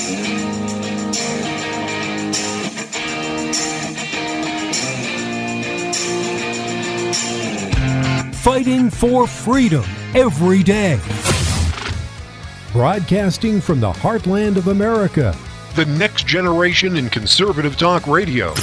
Fighting for freedom every day. Broadcasting from the heartland of America. The next generation in conservative talk radio.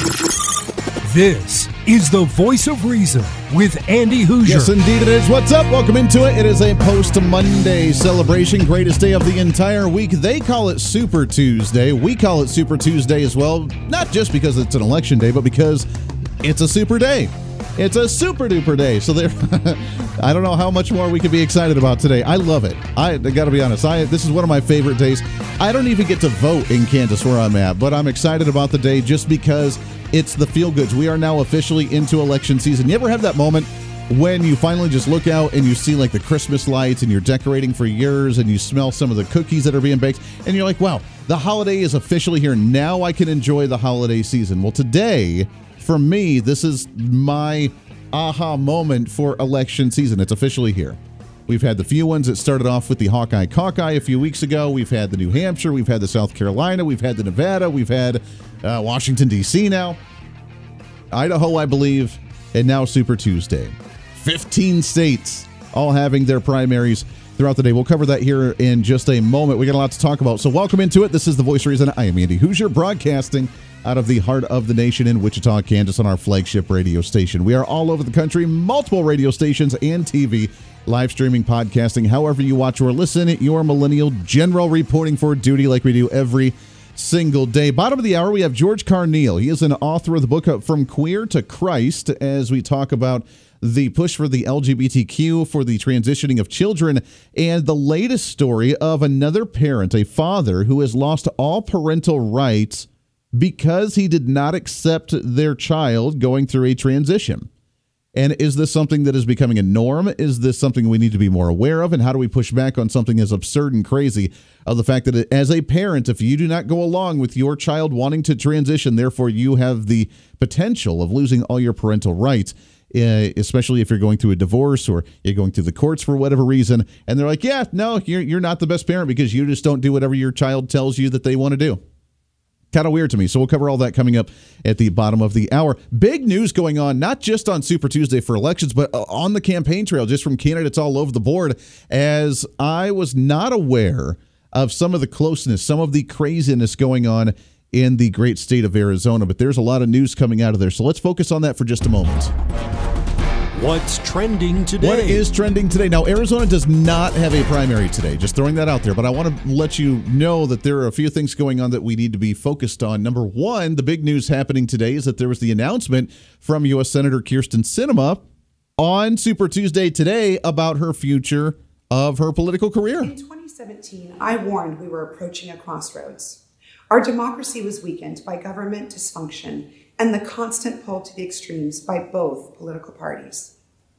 This is the Voice of Reason with Andy Hoosier. Yes, indeed it is. What's up? Welcome into it. It is a post-Monday celebration. Greatest day of the entire week. They call it Super Tuesday. We call it Super Tuesday as well. Not just because it's an election day, but because it's a super day. It's a super duper day. So there, I don't know how much more we could be excited about today. I love it. I got to be honest. This is one of my favorite days. I don't even get to vote in Kansas where I'm at, but I'm excited about the day just because it's the feel goods. We are now officially into election season. You ever have that moment when you finally just look out and you see like the Christmas lights and you're decorating for yours and you smell some of the cookies that are being baked and you're like, wow, the holiday is officially here. Now I can enjoy the holiday season. Well, today, for me, this is my aha moment for election season. It's officially here. We've had the few ones that started off with the Hawkeye Caucus a few weeks ago. We've had the New Hampshire. We've had the South Carolina. We've had the Nevada. We've had Washington, D.C. now. Idaho, I believe. And now Super Tuesday. 15 states all having their primaries throughout the day. We'll cover that here in just a moment. We got a lot to talk about. So welcome into it. This is The Voice of Reason. I am Andy Hoosier, broadcasting out of the heart of the nation in Wichita, Kansas, on our flagship radio station. We are all over the country, multiple radio stations and TV, live streaming, podcasting, however you watch or listen. Your millennial general reporting for duty like we do every single day. Bottom of the hour, we have George Carneal. He is an author of the book From Queer to Christ, as we talk about the push for the LGBTQ, for the transitioning of children, and the latest story of another parent, a father who has lost all parental rights because he did not accept their child going through a transition. And is this something that is becoming a norm? Is this something we need to be more aware of? And how do we push back on something as absurd and crazy of the fact that as a parent, if you do not go along with your child wanting to transition, therefore you have the potential of losing all your parental rights, especially if you're going through a divorce or you're going through the courts for whatever reason. And they're like, yeah, no, you're not the best parent because you just don't do whatever your child tells you that they want to do. Kind of weird to me. So we'll cover all that coming up at the bottom of the hour. Big news going on, not just on Super Tuesday for elections, but on the campaign trail, just from candidates all over the board, as I was not aware of some of the closeness, some of the craziness going on in the great state of Arizona. But there's a lot of news coming out of there. So let's focus on that for just a moment. What's trending today? What is trending today? Now, Arizona does not have a primary today. Just throwing that out there. But I want to let you know that there are a few things going on that we need to be focused on. Number one, the big news happening today is that there was the announcement from U.S. Senator Kyrsten Sinema on Super Tuesday today about her future of her political career. In 2017, I warned we were approaching a crossroads. Our democracy was weakened by government dysfunction and the constant pull to the extremes by both political parties.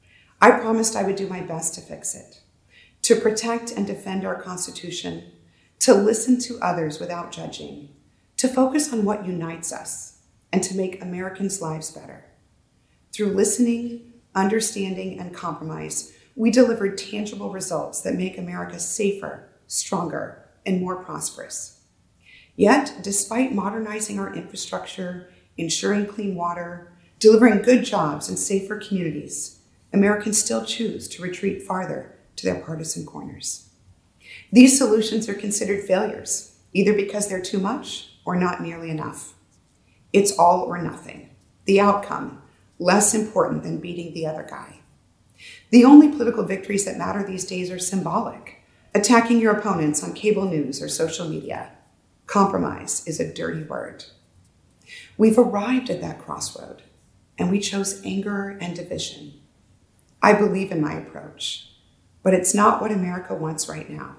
I promised I would do my best to fix it, to protect and defend our Constitution, to listen to others without judging, to focus on what unites us, and to make Americans' lives better. Through listening, understanding, and compromise, we delivered tangible results that make America safer, stronger, and more prosperous. Yet, despite modernizing our infrastructure, ensuring clean water, delivering good jobs and safer communities, Americans still choose to retreat farther to their partisan corners. These solutions are considered failures, either because they're too much or not nearly enough. It's all or nothing. The outcome, less important than beating the other guy. The only political victories that matter these days are symbolic, attacking your opponents on cable news or social media. Compromise is a dirty word. We've arrived at that crossroad, and we chose anger and division. I believe in my approach, but it's not what America wants right now.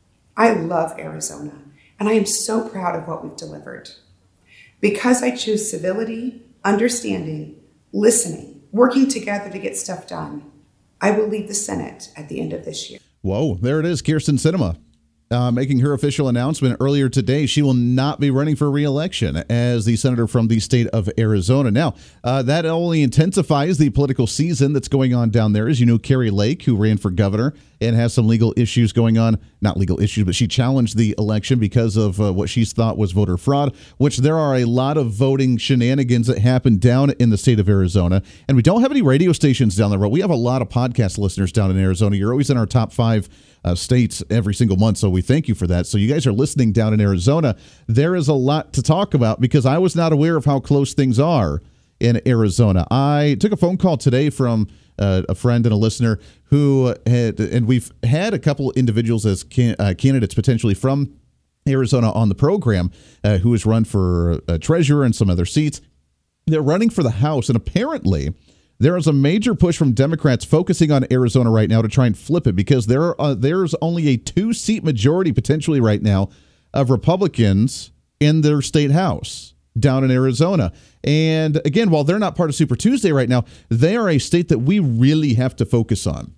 I love Arizona, and I am so proud of what we've delivered. Because I choose civility, understanding, listening, working together to get stuff done, I will leave the Senate at the end of this year. Whoa, there it is, Kyrsten Sinema. Making her official announcement earlier today, she will not be running for re-election as the senator from the state of Arizona. Now, that only intensifies the political season that's going on down there. As you know, Kari Lake, who ran for governor and has some legal issues going on not legal issues, but she challenged the election because of what she thought was voter fraud, which there are a lot of voting shenanigans that happen down in the state of Arizona. And we don't have any radio stations down there, but we have a lot of podcast listeners down in Arizona. You're always in our top 5 states every single month, so we thank you for that. So you guys are listening down in Arizona. There is a lot to talk about because I was not aware of how close things are in Arizona. I took a phone call today from a friend and a listener who had, and we've had a couple individuals as candidates potentially from Arizona on the program who has run for treasurer and some other seats. They're running for the House, and apparently there is a major push from Democrats focusing on Arizona right now to try and flip it because there's only a 2-seat majority potentially right now of Republicans in their state House down in Arizona. And again, while they're not part of Super Tuesday right now, they are a state that we really have to focus on.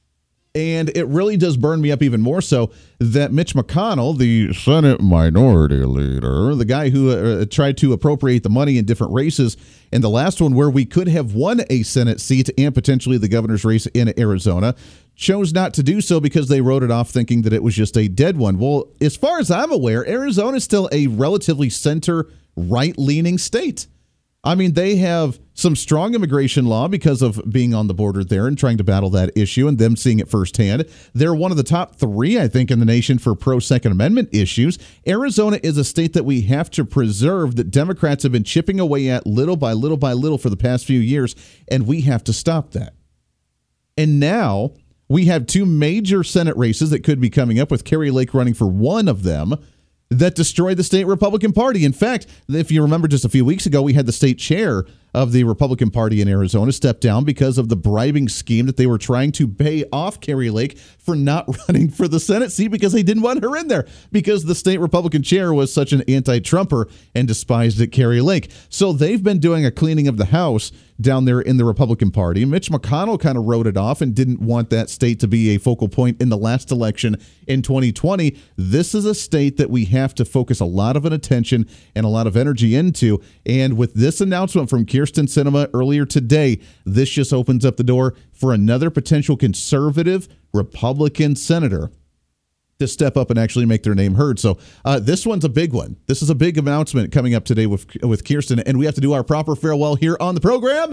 And it really does burn me up even more so that Mitch McConnell, the Senate Minority Leader, the guy who tried to appropriate the money in different races, and the last one where we could have won a Senate seat and potentially the governor's race in Arizona, chose not to do so because they wrote it off thinking that it was just a dead one. Well, as far as I'm aware, Arizona is still a relatively center-right-leaning state. I mean, they have some strong immigration law because of being on the border there and trying to battle that issue and them seeing it firsthand. They're one of the top 3, I think, in the nation for pro-Second Amendment issues. Arizona is a state that we have to preserve, that Democrats have been chipping away at little by little by little for the past few years, and we have to stop that. And now we have 2 major Senate races that could be coming up, with Kari Lake running for one of them, that destroyed the state Republican Party. In fact, if you remember just a few weeks ago, we had the state chair of the Republican Party in Arizona step down because of the bribing scheme that they were trying to pay off Kari Lake for not running for the Senate seat because they didn't want her in there because the state Republican chair was such an anti-Trumper and despised Kari Lake. So they've been doing a cleaning of the house down there in the Republican Party. Mitch McConnell kind of wrote it off and didn't want that state to be a focal point in the last election in 2020. This is a state that we have to focus a lot of attention and a lot of energy into. And with this announcement from Kyrsten Sinema earlier today, this just opens up the door for another potential conservative Republican senator to step up and actually make their name heard. So this one's a big one. This is a big announcement coming up today with Kyrsten, and we have to do our proper farewell here on the program.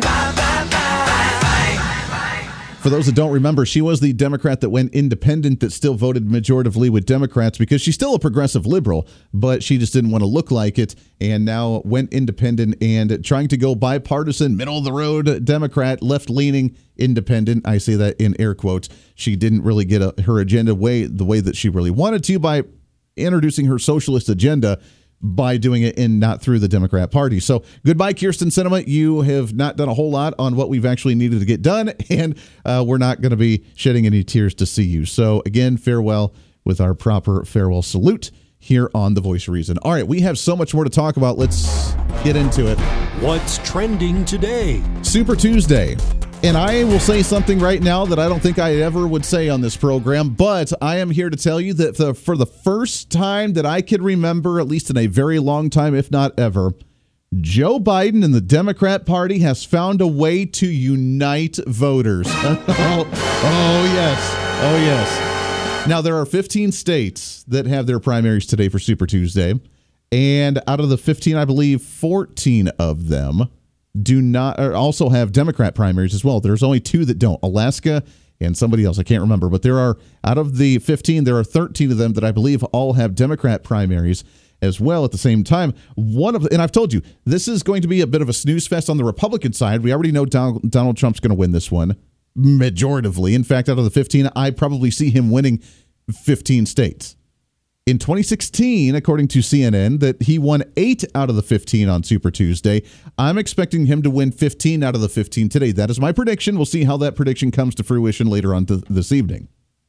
For those that don't remember, she was the Democrat that went independent that still voted majoritively with Democrats because she's still a progressive liberal, but she just didn't want to look like it, and now went independent and trying to go bipartisan, middle-of-the-road Democrat, left-leaning independent. I say that in air quotes. She didn't really get her agenda the way that she really wanted to by introducing her socialist agenda by doing it and not through the Democrat Party. So goodbye, Kyrsten Sinema. You have not done a whole lot on what we've actually needed to get done, and we're not going to be shedding any tears to see you. So again, farewell with our proper farewell salute here on The Voice of Reason. All right, we have so much more to talk about. Let's get into it. What's trending today? Super Tuesday. And I will say something right now that I don't think I ever would say on this program, but I am here to tell you that for the first time that I can remember, at least in a very long time, if not ever, Joe Biden and the Democrat Party has found a way to unite voters. Oh, yes. Oh, yes. Now, there are 15 states that have their primaries today for Super Tuesday. And out of the 15, I believe 14 of them do not also have Democrat primaries as well. There's only 2 that don't, Alaska and somebody else. I can't remember, but there are, out of the 15, there are 13 of them that I believe all have Democrat primaries as well at the same time. And I've told you, this is going to be a bit of a snooze fest on the Republican side. We already know Donald Trump's going to win this one majoritively. In fact, out of the 15, I probably see him winning 15 states. In 2016, according to CNN, that he won 8 out of the 15 on Super Tuesday. I'm expecting him to win 15 out of the 15 today. That is my prediction. We'll see how that prediction comes to fruition later on this evening.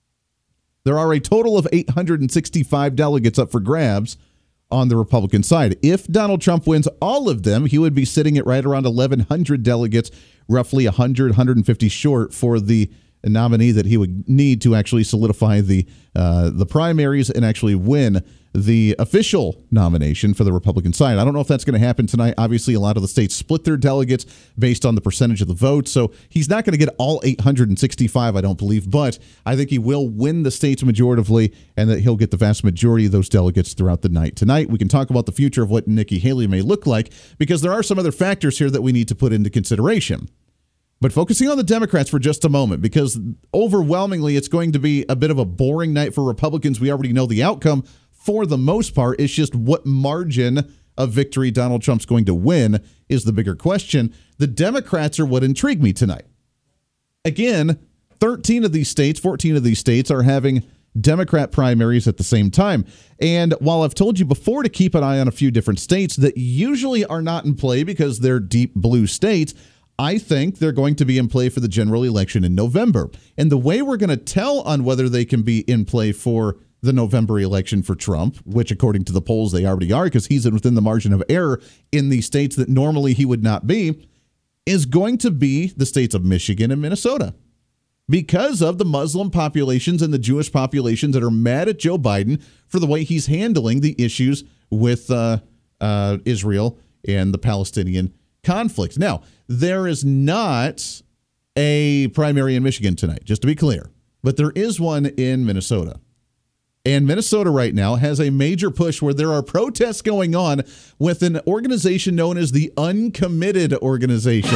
There are a total of 865 delegates up for grabs on the Republican side. If Donald Trump wins all of them, he would be sitting at right around 1,100 delegates, roughly 100, 150 short for the nominee that he would need to actually solidify the primaries and actually win the official nomination for the Republican side. I don't know if that's going to happen tonight. Obviously, a lot of the states split their delegates based on the percentage of the vote, so he's not going to get all 865, I don't believe, but I think he will win the states majoritively and that he'll get the vast majority of those delegates throughout the night. Tonight, we can talk about the future of what Nikki Haley may look like because there are some other factors here that we need to put into consideration. But focusing on the Democrats for just a moment, because overwhelmingly it's going to be a bit of a boring night for Republicans. We already know the outcome for the most part. It's just what margin of victory Donald Trump's going to win is the bigger question. The Democrats are what intrigue me tonight. Again, 14 of these states are having Democrat primaries at the same time. And while I've told you before to keep an eye on a few different states that usually are not in play because they're deep blue states, I think they're going to be in play for the general election in November. And the way we're going to tell on whether they can be in play for the November election for Trump, which according to the polls they already are because he's within the margin of error in the states that normally he would not be, is going to be the states of Michigan and Minnesota. Because of the Muslim populations and the Jewish populations that are mad at Joe Biden for the way he's handling the issues with Israel and the Palestinian conflict. Now, there is not a primary in Michigan tonight, just to be clear, but there is one in Minnesota. And Minnesota right now has a major push where there are protests going on with an organization known as the Uncommitted Organization.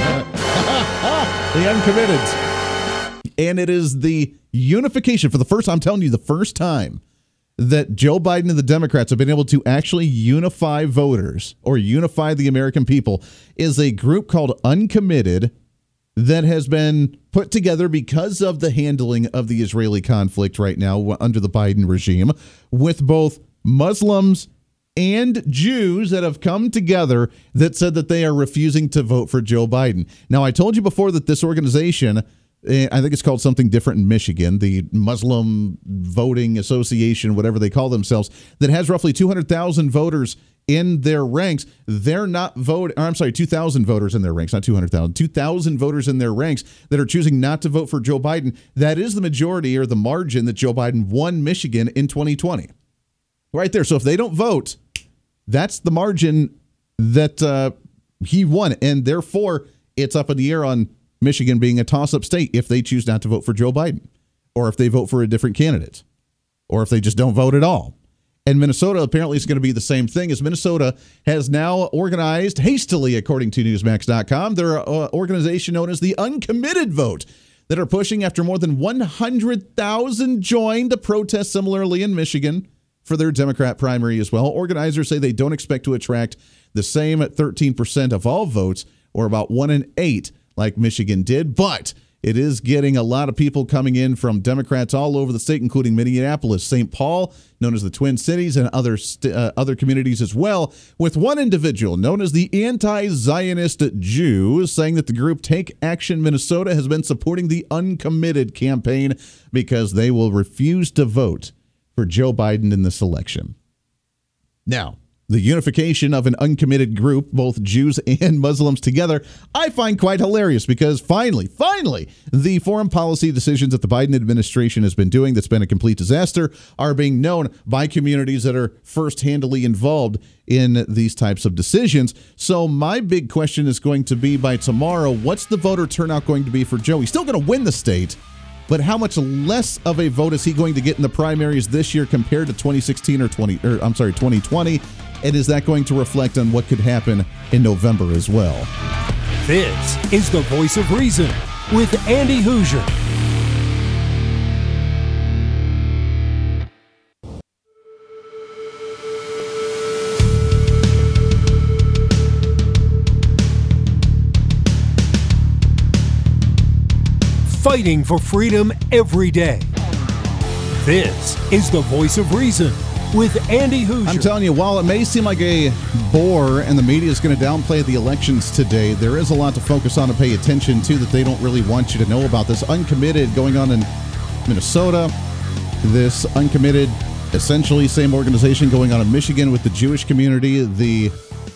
The Uncommitted. And it is the unification for the first time that Joe Biden and the Democrats have been able to actually unify voters or unify the American people is a group called Uncommitted that has been put together because of the handling of the Israeli conflict right now under the Biden regime with both Muslims and Jews that have come together that said that they are refusing to vote for Joe Biden. Now, I told you before that this organization, I think it's called something different in Michigan, the Muslim Voting Association, whatever they call themselves, that has roughly 200,000 voters in their ranks. They're not voting, 2,000 voters in their ranks, not 200,000, 2,000 voters in their ranks that are choosing not to vote for Joe Biden. That is the majority or the margin that Joe Biden won Michigan in 2020. Right there. So if they don't vote, that's the margin that he won. And therefore, it's up in the air on Michigan being a toss-up state if they choose not to vote for Joe Biden, or if they vote for a different candidate, or if they just don't vote at all. And Minnesota apparently is going to be the same thing, as Minnesota has now organized hastily, according to Newsmax.com, their organization known as the Uncommitted Vote that are pushing after more than 100,000 joined to protest similarly in Michigan for their Democrat primary as well. Organizers say they don't expect to attract the same 13% of all votes, or about 1 in 8 like Michigan did, but it is getting a lot of people coming in from Democrats all over the state, including Minneapolis, St. Paul, known as the Twin Cities, and other communities as well, with one individual known as the Anti-Zionist Jew saying that the group Take Action Minnesota has been supporting the Uncommitted campaign because they will refuse to vote for Joe Biden in this election. Now, the unification of an uncommitted group, both Jews and Muslims together, I find quite hilarious because finally, the foreign policy decisions that the Biden administration has been doing that's been a complete disaster are being known by communities that are first-handedly involved in these types of decisions. So my big question is going to be by tomorrow, what's the voter turnout going to be for Joe? He's still going to win the state, but how much less of a vote is he going to get in the primaries this year compared to 2020? And is that going to reflect on what could happen in November as well? This is the Voice of Reason with Andy Hoosier. Fighting for freedom every day. This is the Voice of Reason with Andy Hoosier. I'm telling you, while it may seem like a bore and the media is going to downplay the elections today, there is a lot to focus on and pay attention to that they don't really want you to know about. This Uncommitted going on in Minnesota, this Uncommitted, essentially same organization going on in Michigan with the Jewish community, the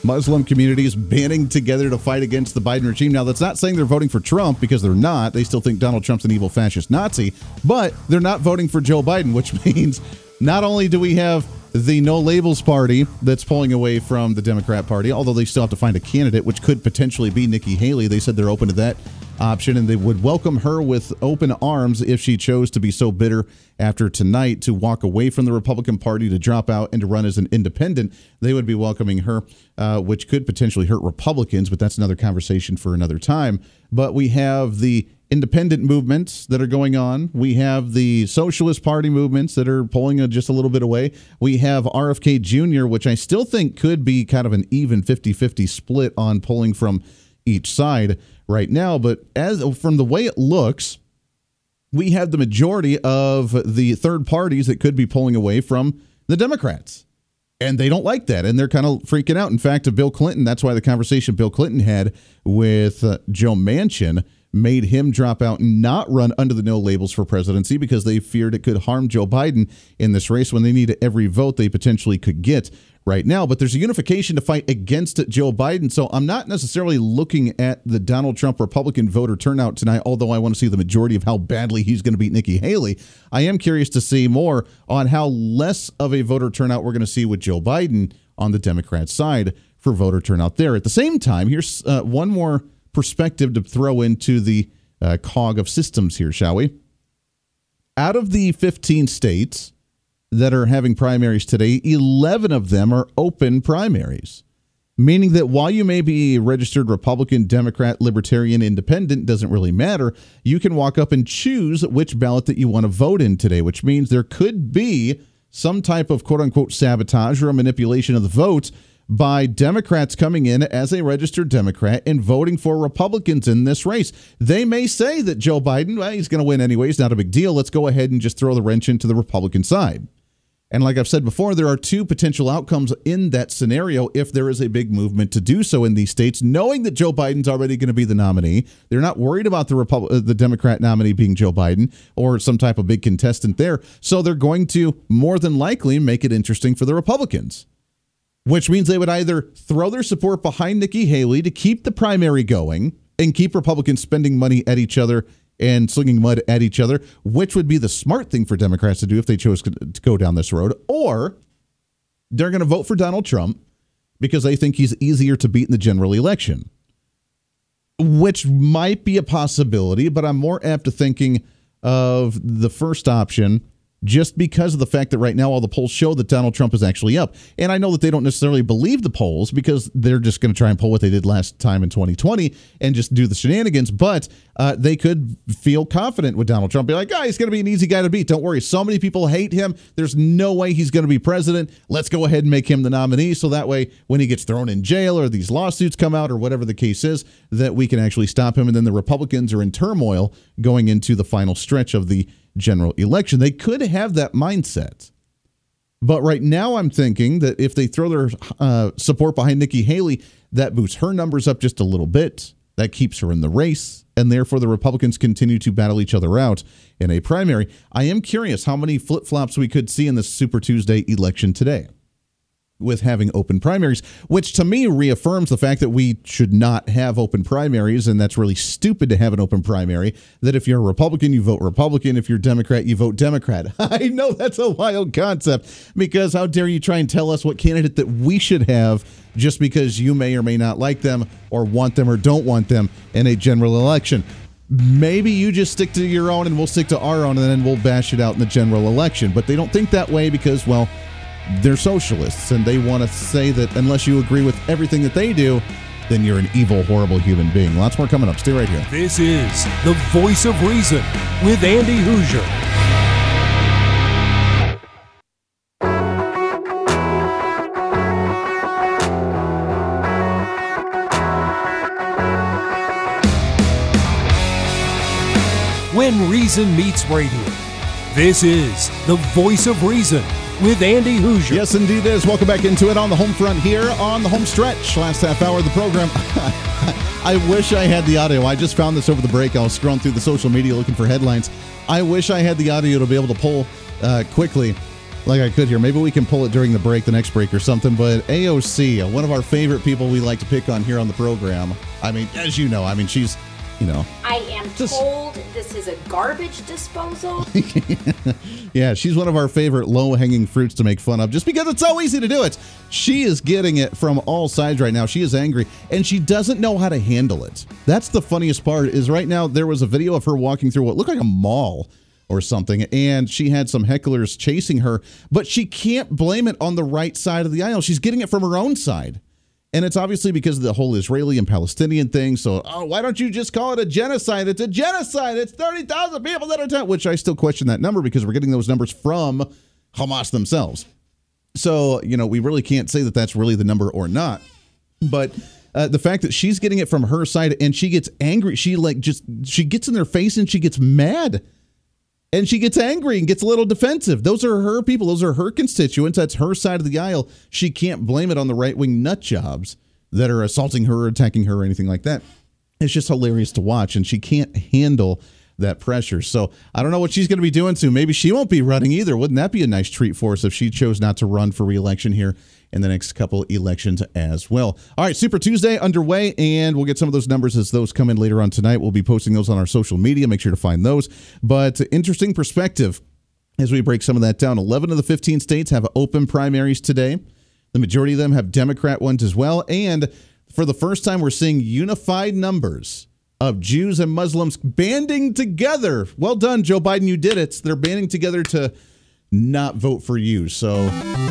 Muslim communities banding together to fight against the Biden regime. Now, that's not saying they're voting for Trump, because they're not. They still think Donald Trump's an evil fascist Nazi, but they're not voting for Joe Biden, which means not only do we have the No Labels Party that's pulling away from the Democrat Party, although they still have to find a candidate, which could potentially be Nikki Haley. They said they're open to that option, and they would welcome her with open arms if she chose to be so bitter after tonight to walk away from the Republican Party, to drop out and to run as an independent. They would be welcoming her, which could potentially hurt Republicans, but that's another conversation for another time. But we have the independent movements that are going on. We have the Socialist Party movements that are pulling just a little bit away. We have RFK Jr., which I still think could be kind of an even 50-50 split on pulling from each side right now. But as from the way it looks, we have the majority of the third parties that could be pulling away from the Democrats. And they don't like that, and they're kind of freaking out. In fact, Bill Clinton, that's why the conversation Bill Clinton had with Joe Manchin made him drop out and not run under the No Labels for presidency, because they feared it could harm Joe Biden in this race when they need every vote they potentially could get right now. But there's a unification to fight against Joe Biden. So I'm not necessarily looking at the Donald Trump Republican voter turnout tonight, although I want to see the majority of how badly he's going to beat Nikki Haley. I am curious to see more on how less of a voter turnout we're going to see with Joe Biden on the Democrat side for voter turnout there. At the same time, here's one more perspective to throw into the cog of systems here, shall we? Out of the 15 states that are having primaries today, 11 of them are open primaries, meaning that while you may be a registered Republican, Democrat, Libertarian, Independent, doesn't really matter, you can walk up and choose which ballot that you want to vote in today, which means there could be some type of quote-unquote sabotage or a manipulation of the votes by Democrats coming in as a registered Democrat and voting for Republicans in this race. They may say that Joe Biden, well, he's going to win anyway. It's not a big deal. Let's go ahead and just throw the wrench into the Republican side. And like I've said before, there are two potential outcomes in that scenario if there is a big movement to do so in these states, knowing that Joe Biden's already going to be the nominee. They're not worried about the Democrat nominee being Joe Biden or some type of big contestant there. So they're going to more than likely make it interesting for the Republicans, which means they would either throw their support behind Nikki Haley to keep the primary going and keep Republicans spending money at each other and slinging mud at each other, which would be the smart thing for Democrats to do if they chose to go down this road, or they're going to vote for Donald Trump because they think he's easier to beat in the general election, which might be a possibility, but I'm more apt to thinking of the first option, just because of the fact that right now all the polls show that Donald Trump is actually up. And I know that they don't necessarily believe the polls because they're just going to try and pull what they did last time in 2020 and just do the shenanigans. But they could feel confident with Donald Trump. Be like, he's going to be an easy guy to beat. Don't worry. So many people hate him. There's no way he's going to be president. Let's go ahead and make him the nominee. So that way, when he gets thrown in jail or these lawsuits come out or whatever the case is, that we can actually stop him. And then the Republicans are in turmoil going into the final stretch of the general election. They could have that mindset. But right now I'm thinking that if they throw their support behind Nikki Haley, that boosts her numbers up just a little bit. That keeps her in the race, and therefore the Republicans continue to battle each other out in a primary. I am curious how many flip-flops we could see in the Super Tuesday election today with having open primaries, which to me reaffirms the fact that we should not have open primaries, and that's really stupid to have an open primary, that if you're a Republican, you vote Republican. If you're a Democrat, you vote Democrat. I know that's a wild concept, because how dare you try and tell us what candidate that we should have just because you may or may not like them or want them or don't want them in a general election. Maybe you just stick to your own and we'll stick to our own, and then we'll bash it out in the general election. But they don't think that way because, well, they're socialists, and they want to say that unless you agree with everything that they do, then you're an evil, horrible human being. Lots more coming up. Stay right here. This is The Voice of Reason with Andy Hoosier. When reason meets radio, this is The Voice of Reason with Andy Hoosier. Yes, indeed it is. Welcome back into it on the home front here on the home stretch. Last half hour of the program. I wish I had the audio. I just found this over the break. I was scrolling through the social media looking for headlines. I wish I had the audio to be able to pull quickly like I could here. Maybe we can pull it during the break, the next break or something. But AOC, one of our favorite people we like to pick on here on the program. I mean, as you know, she's, I am told this is a garbage disposal. Yeah, she's one of our favorite low-hanging fruits to make fun of just because it's so easy to do it. She is getting it from all sides right now. She is angry, and she doesn't know how to handle it. That's the funniest part is right now there was a video of her walking through what looked like a mall or something, and she had some hecklers chasing her, but she can't blame it on the right side of the aisle. She's getting it from her own side. And it's obviously because of the whole Israeli and Palestinian thing. So, why don't you just call it a genocide? It's a genocide. It's 30,000 people that are dead, which I still question that number because we're getting those numbers from Hamas themselves. So, we really can't say that that's really the number or not. But the fact that she's getting it from her side and she gets angry, she gets in their face and she gets mad. And she gets angry and gets a little defensive. Those are her people. Those are her constituents. That's her side of the aisle. She can't blame it on the right-wing nut jobs that are assaulting her or attacking her or anything like that. It's just hilarious to watch, and she can't handle that pressure. So I don't know what she's going to be doing soon. Maybe she won't be running either. Wouldn't that be a nice treat for us if she chose not to run for re-election here in the next couple elections as well? All right, Super Tuesday underway, and we'll get some of those numbers as those come in later on tonight. We'll be posting those on our social media. Make sure to find those. But interesting perspective as we break some of that down. 11 of the 15 states have open primaries today. The majority of them have Democrat ones as well. And for the first time, we're seeing unified numbers of Jews and Muslims banding together. Well done, Joe Biden. You did it. They're banding together to not vote for you. So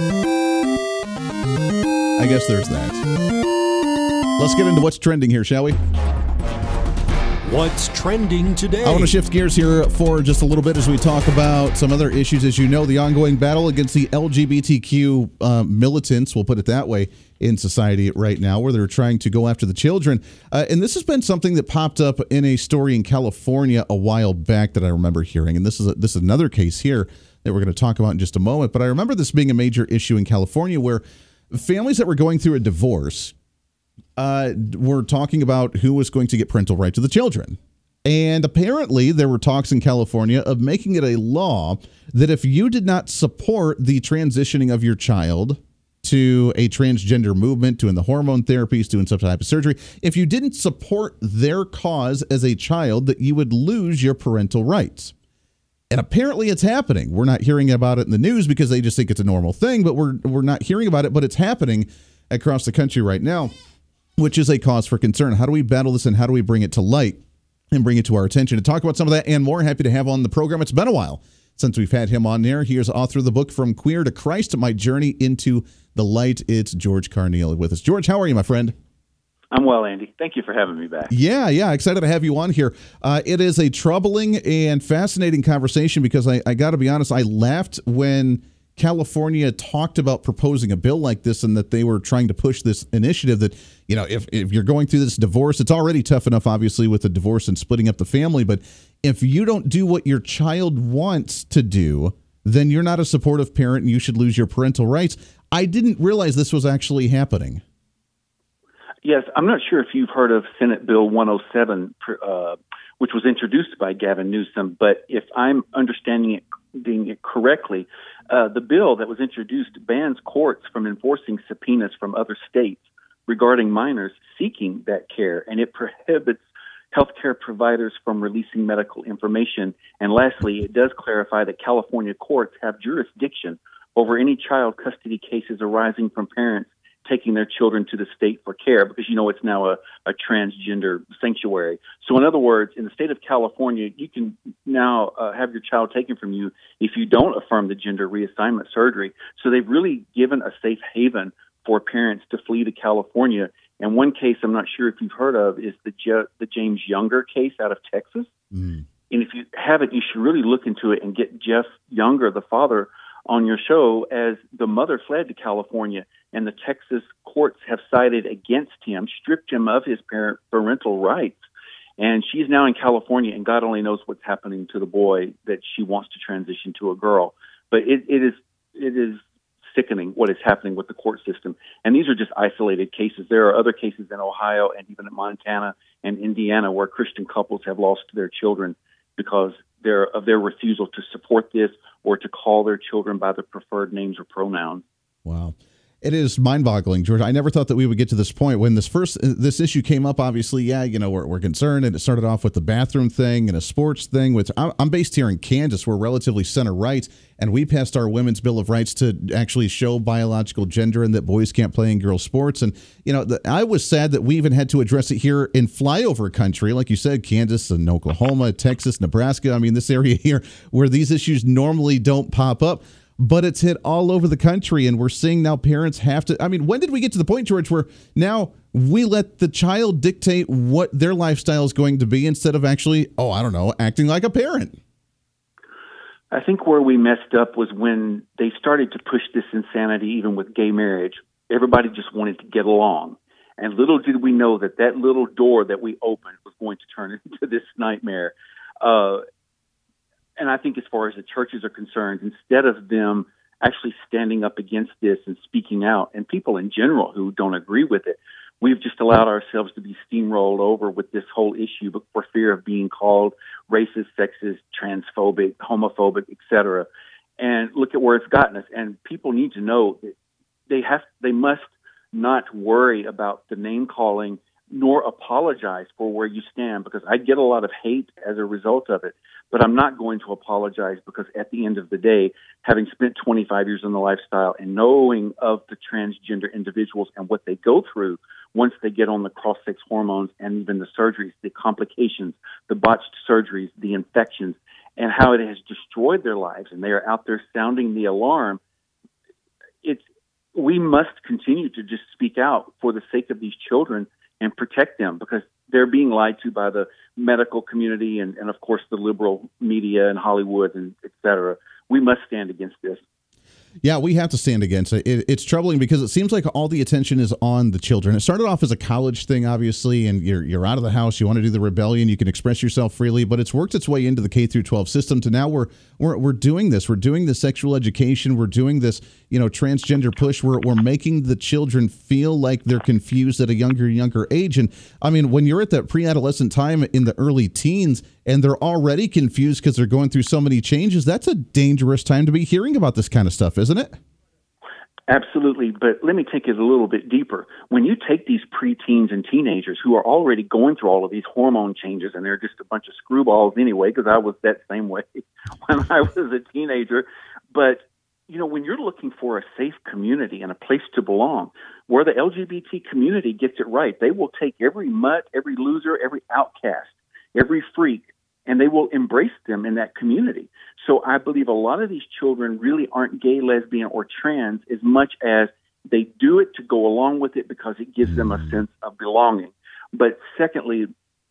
I guess there's that. Let's get into what's trending here, shall we? What's trending today? I want to shift gears here for just a little bit as we talk about some other issues. As you know, the ongoing battle against the LGBTQ militants, we'll put it that way, in society right now, where they're trying to go after the children. And this has been something that popped up in a story in California a while back that I remember hearing. And this is another case here that we're going to talk about in just a moment. But I remember this being a major issue in California where families that were going through a divorce were talking about who was going to get parental rights to the children. And apparently there were talks in California of making it a law that if you did not support the transitioning of your child to a transgender movement, doing the hormone therapies, doing some type of surgery, if you didn't support their cause as a child, that you would lose your parental rights. And apparently it's happening. We're not hearing about it in the news because they just think it's a normal thing, but we're not hearing about it, but it's happening across the country right now, which is a cause for concern. How do we battle this and how do we bring it to light and bring it to our attention? To talk about some of that and more, happy to have on the program. It's been a while since we've had him on there. He is author of the book From Queer to Christ, My Journey into the Light. It's George Carneal with us. George, how are you, my friend? I'm well, Andy. Thank you for having me back. Yeah. Excited to have you on here. It is a troubling and fascinating conversation because I got to be honest, I laughed when California talked about proposing a bill like this and that they were trying to push this initiative that, if you're going through this divorce, it's already tough enough, obviously, with the divorce and splitting up the family. But if you don't do what your child wants to do, then you're not a supportive parent and you should lose your parental rights. I didn't realize this was actually happening. Yes, I'm not sure if you've heard of Senate Bill 107, which was introduced by Gavin Newsom, but if I'm understanding it correctly, the bill that was introduced bans courts from enforcing subpoenas from other states regarding minors seeking that care, and it prohibits healthcare providers from releasing medical information. And lastly, it does clarify that California courts have jurisdiction over any child custody cases arising from parents taking their children to the state for care, because it's now a transgender sanctuary. So in other words, in the state of California, you can now have your child taken from you if you don't affirm the gender reassignment surgery. So they've really given a safe haven for parents to flee to California. And one case I'm not sure if you've heard of is the James Younger case out of Texas. Mm. And if you haven't, you should really look into it and get Jeff Younger, the father, on your show, as the mother fled to California and the Texas courts have sided against him, stripped him of his parental rights. And she's now in California, and God only knows what's happening to the boy that she wants to transition to a girl. But it is sickening what is happening with the court system. And these are just isolated cases. There are other cases in Ohio and even in Montana and Indiana where Christian couples have lost their children because of their refusal to support this or to call their children by their preferred names or pronouns. Wow. It is mind-boggling, George. I never thought that we would get to this point. When this issue came up, obviously, we're concerned, and it started off with the bathroom thing and a sports thing. I'm based here in Kansas. We're relatively center-right, and we passed our Women's Bill of Rights to actually show biological gender and that boys can't play in girls' sports. And, I was sad that we even had to address it here in flyover country, like you said, Kansas and Oklahoma, Texas, Nebraska. I mean, this area here where these issues normally don't pop up. But it's hit all over the country, and we're seeing now parents have to. I mean, when did we get to the point, George, where now we let the child dictate what their lifestyle is going to be instead of actually, acting like a parent? I think where we messed up was when they started to push this insanity, even with gay marriage. Everybody just wanted to get along. And little did we know that little door that we opened was going to turn into this nightmare. And I think as far as the churches are concerned, instead of them actually standing up against this and speaking out, and people in general who don't agree with it, we've just allowed ourselves to be steamrolled over with this whole issue for fear of being called racist, sexist, transphobic, homophobic, etc. And look at where it's gotten us. And people need to know that they must not worry about the name calling nor apologize for where you stand, because I get a lot of hate as a result of it. But I'm not going to apologize, because at the end of the day, having spent 25 years in the lifestyle and knowing of the transgender individuals and what they go through once they get on the cross-sex hormones and even the surgeries, the complications, the botched surgeries, the infections, and how it has destroyed their lives, and they are out there sounding the alarm, we must continue to just speak out for the sake of these children and protect them, because they're being lied to by the medical community and of course, the liberal media and Hollywood and et cetera. We must stand against this. Yeah, we have to stand against it. It's troubling because it seems like all the attention is on the children. It started off as a college thing, obviously, and you're out of the house. You want to do the rebellion. You can express yourself freely, but it's worked its way into the K through 12 system to now we're doing this. We're doing the sexual education. We're doing this, transgender push. We're making the children feel like they're confused at a younger age. And I mean, when you're at that pre-adolescent time in the early teens and they're already confused because they're going through so many changes, that's a dangerous time to be hearing about this kind of stuff, isn't it? Absolutely, but let me take it a little bit deeper. When you take these preteens and teenagers who are already going through all of these hormone changes, and they're just a bunch of screwballs anyway, because I was that same way when I was a teenager, but when you're looking for a safe community and a place to belong, where the LGBT community gets it right, they will take every mutt, every loser, every outcast, every freak, and they will embrace them in that community. So I believe a lot of these children really aren't gay, lesbian, or trans as much as they do it to go along with it because it gives them a sense of belonging. But secondly,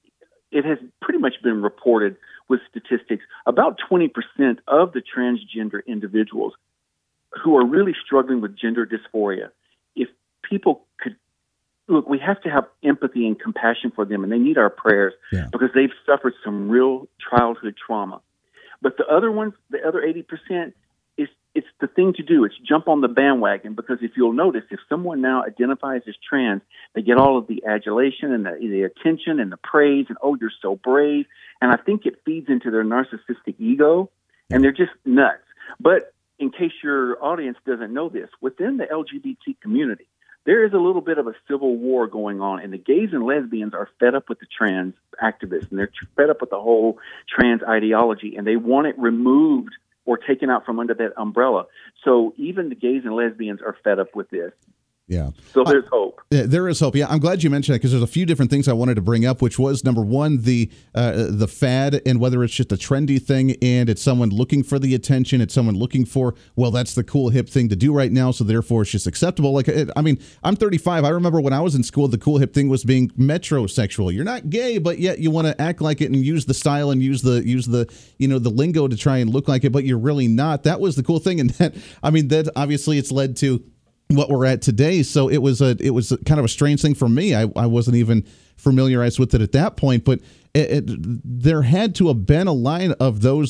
it has pretty much been reported with statistics, about 20% of the transgender individuals who are really struggling with gender dysphoria, if people could look, we have to have empathy and compassion for them, and they need our prayers because they've suffered some real childhood trauma. But the other ones, the other 80%, it's the thing to do. It's jump on the bandwagon, because if you'll notice, if someone now identifies as trans, they get all of the adulation and the attention and the praise and, oh, you're so brave. And I think it feeds into their narcissistic ego, and they're just nuts. But in case your audience doesn't know this, within the LGBT community, there is a little bit of a civil war going on, and the gays and lesbians are fed up with the trans activists, and they're fed up with the whole trans ideology, and they want it removed or taken out from under that umbrella. So even the gays and lesbians are fed up with this. Yeah. So there's hope. There is hope. Yeah, I'm glad you mentioned that, because there's a few different things I wanted to bring up, which was, number one, the fad, and whether it's just a trendy thing and it's someone looking for the attention, it's someone looking for, well, that's the cool hip thing to do right now, so therefore it's just acceptable. I'm 35. I remember when I was in school, the cool hip thing was being metrosexual. You're not gay, but yet you want to act like it and use the style and use the the lingo to try and look like it, but you're really not. That was the cool thing, and that obviously it's led to what we're at today. So it was kind of a strange thing for me. I wasn't even familiarized with it at that point, but there had to have been a line of those that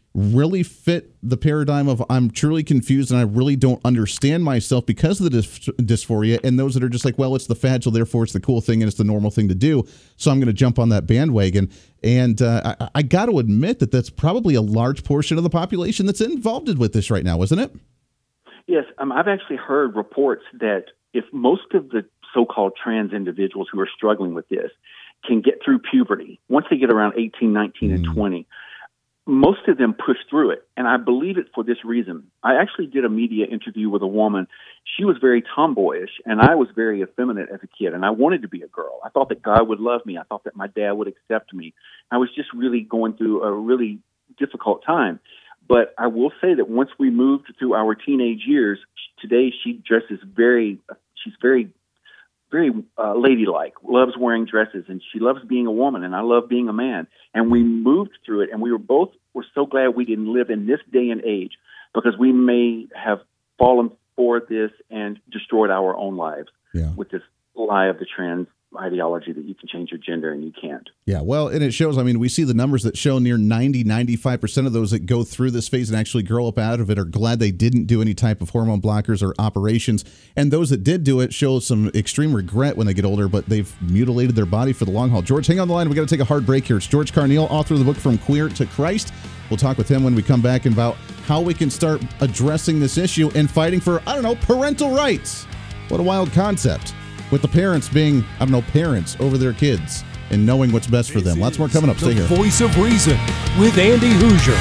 really fit the paradigm of I'm truly confused and I really don't understand myself because of the dysphoria, and those that are just like, well, it's the fad, so therefore it's the cool thing and it's the normal thing to do, so I'm going to jump on that bandwagon. And I got to admit that that's probably a large portion of the population that's involved with this right now, isn't it? Yes, I've actually heard reports that if most of the so-called trans individuals who are struggling with this can get through puberty, once they get around 18, 19, and 20, most of them push through it, and I believe it for this reason. I actually did a media interview with a woman. She was very tomboyish, and I was very effeminate as a kid, and I wanted to be a girl. I thought that God would love me. I thought that my dad would accept me. I was just really going through a really difficult time. But I will say that once we moved through our teenage years, today she dresses she's very ladylike, loves wearing dresses, and she loves being a woman, and I love being a man. And we moved through it, and we're so glad we didn't live in this day and age, because we may have fallen for this and destroyed our own lives with this lie of the trans ideology that you can change your gender and you can't. Yeah, well, and it shows, I mean, we see the numbers that show near 95% of those that go through this phase and actually grow up out of it are glad they didn't do any type of hormone blockers or operations. And those that did do it show some extreme regret when they get older, but they've mutilated their body for the long haul. George, hang on the line. We got to take a hard break here. It's George Carneal, author of the book From Queer to Christ. We'll talk with him when we come back about how we can start addressing this issue and fighting for, parental rights. What a wild concept. With the parents being, parents over their kids and knowing what's best for them. Lots more coming up. Stay here. The Voice of Reason with Andy Hoosier.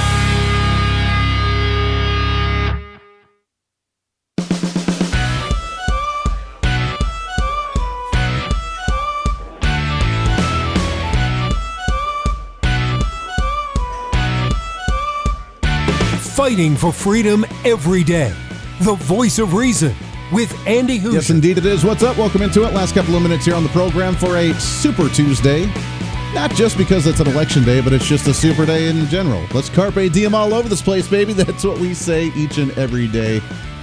Fighting for freedom every day. The Voice of Reason with Andy Hoosier. Yes, indeed it is. What's up? Welcome into it. Last couple of minutes here on the program for a Super Tuesday. Not just because it's an election day, but it's just a super day in general. Let's carpe diem all over this place, baby. That's what we say each and every day.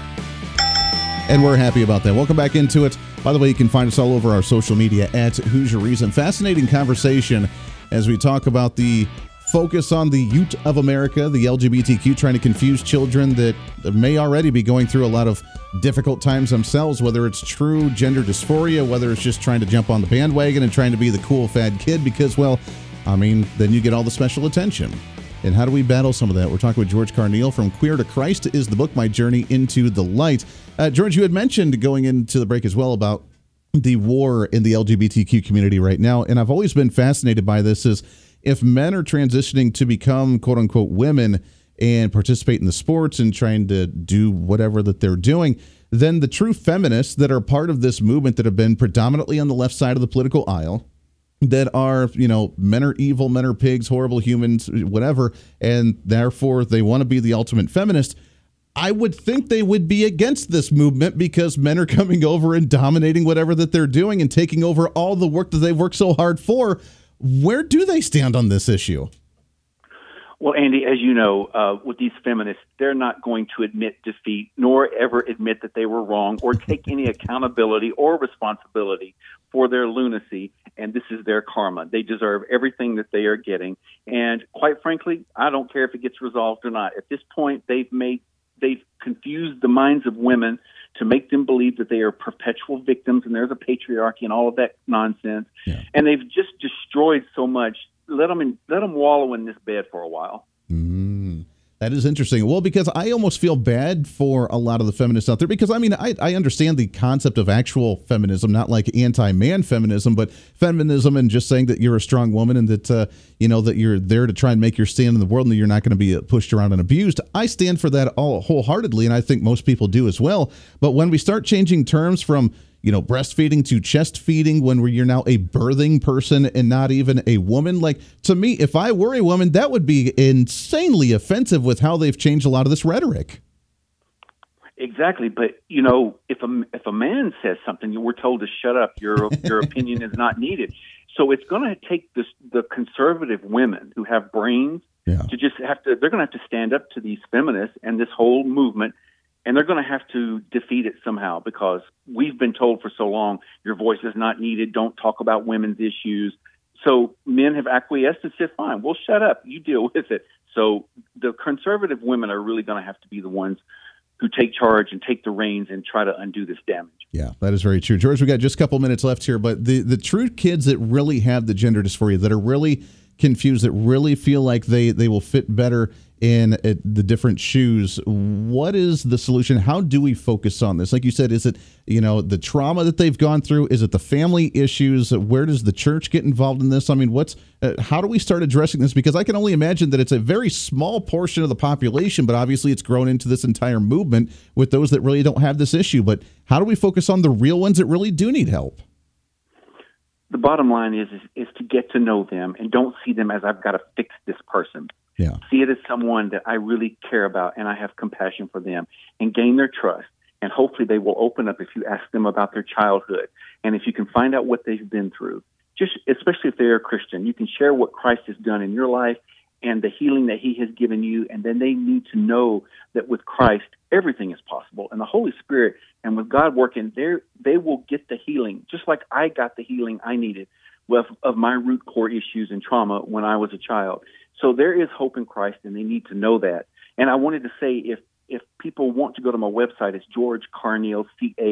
And we're happy about that. Welcome back into it. By the way, you can find us all over our social media at Hoosier Reason. Fascinating conversation as we talk about the focus on the youth of America, the LGBTQ, trying to confuse children that may already be going through a lot of difficult times themselves, whether it's true gender dysphoria, whether it's just trying to jump on the bandwagon and trying to be the cool fad kid because, then you get all the special attention. And how do we battle some of that? We're talking with George Carneal. From Queer to Christ is the book, My Journey into the Light. George, you had mentioned going into the break as well about the war in the LGBTQ community right now, and I've always been fascinated by this is if men are transitioning to become quote-unquote women and participate in the sports and trying to do whatever that they're doing, then the true feminists that are part of this movement that have been predominantly on the left side of the political aisle, that are, men are evil, men are pigs, horrible humans, whatever, and therefore they want to be the ultimate feminist, I would think they would be against this movement because men are coming over and dominating whatever that they're doing and taking over all the work that they've worked so hard for. Where do they stand on this issue? Well, Andy, as you know, with these feminists, they're not going to admit defeat nor ever admit that they were wrong or take any accountability or responsibility for their lunacy. And this is their karma. They deserve everything that they are getting. And quite frankly, I don't care if it gets resolved or not. At this point, they've confused the minds of women to make them believe that they are perpetual victims and there's a patriarchy and all of that nonsense. Yeah. And they've just destroyed so much. Let them wallow in this bed for a while. That is interesting. Well, because I almost feel bad for a lot of the feminists out there because, I understand the concept of actual feminism, not like anti-man feminism, but feminism and just saying that you're a strong woman and that, that you're there to try and make your stand in the world and that you're not going to be pushed around and abused. I stand for that all wholeheartedly, and I think most people do as well. But when we start changing terms from breastfeeding to chest feeding when you're now a birthing person and not even a woman. Like, to me, if I were a woman, that would be insanely offensive with how they've changed a lot of this rhetoric. Exactly. But, if a man says something, we're told to shut up. Your opinion is not needed. So it's going to take the conservative women who have brains to just they're going to have to stand up to these feminists and this whole movement. And they're going to have to defeat it somehow because we've been told for so long, your voice is not needed. Don't talk about women's issues. So men have acquiesced and said, fine, we'll shut up. You deal with it. So the conservative women are really going to have to be the ones who take charge and take the reins and try to undo this damage. Yeah, that is very true. George, we got just a couple minutes left here, but the true kids that really have the gender dysphoria, that are really confused, that really feel like they will fit better in the different shoes, what is the solution? How do we focus on this? Like you said, is it, the trauma that they've gone through? Is it the family issues? Where does the church get involved in this? I mean, how do we start addressing this? Because I can only imagine that it's a very small portion of the population, but obviously it's grown into this entire movement with those that really don't have this issue. But how do we focus on the real ones that really do need help? The bottom line is to get to know them and don't see them as I've got to fix this person. Yeah. See it as someone that I really care about and I have compassion for them, and gain their trust. And hopefully they will open up if you ask them about their childhood. And if you can find out what they've been through, just especially if they're a Christian, you can share what Christ has done in your life and the healing that he has given you. And then they need to know that with Christ, everything is possible. And the Holy Spirit and with God working, they will get the healing, just like I got the healing I needed of my root core issues and trauma when I was a child. So there is hope in Christ, and they need to know that. And I wanted to say, if people want to go to my website, it's George Carneal,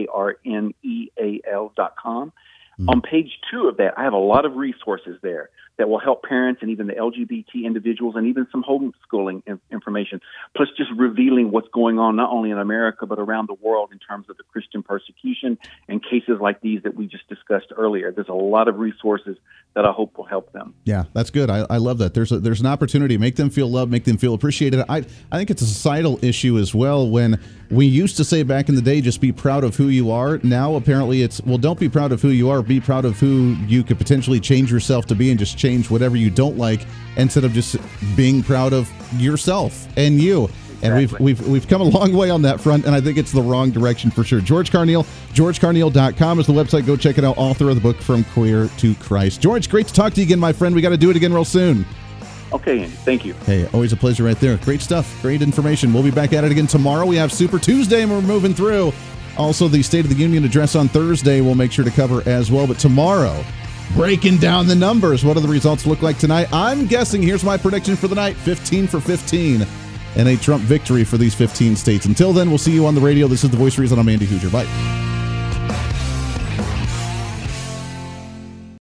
CARNEAL.com. On page 2 of that, I have a lot of resources there that will help parents and even the LGBT individuals, and even some homeschooling information, plus just revealing what's going on not only in America but around the world in terms of the Christian persecution and cases like these that we just discussed earlier. There's a lot of resources that I hope will help them. Yeah, that's good. I love that. There's an opportunity. Make them feel loved, make them feel appreciated. I think it's a societal issue as well. When we used to say back in the day, just be proud of who you are. Now, apparently it's, well, don't be proud of who you are. Be proud of who you could potentially change yourself to be, and just change whatever you don't like, instead of just being proud of yourself and you. Exactly. And we've come a long way on that front, and I think it's the wrong direction for sure. George Carneal, GeorgeCarneal.com is the website. Go check it out. Author of the book From Queer to Christ. George, great to talk to you again, my friend. We got to do it again real soon. Okay, Andy. Thank you. Hey, always a pleasure right there. Great stuff. Great information. We'll be back at it again tomorrow. We have Super Tuesday, and we're moving through. Also, the State of the Union address on Thursday we'll make sure to cover as well. But tomorrow, breaking down the numbers. What do the results look like tonight? I'm guessing, here's my prediction for the night, 15 for 15. And a Trump victory for these 15 states. Until then, we'll see you on the radio. This is The Voice of Reason. I'm Andy Hooser. Bye.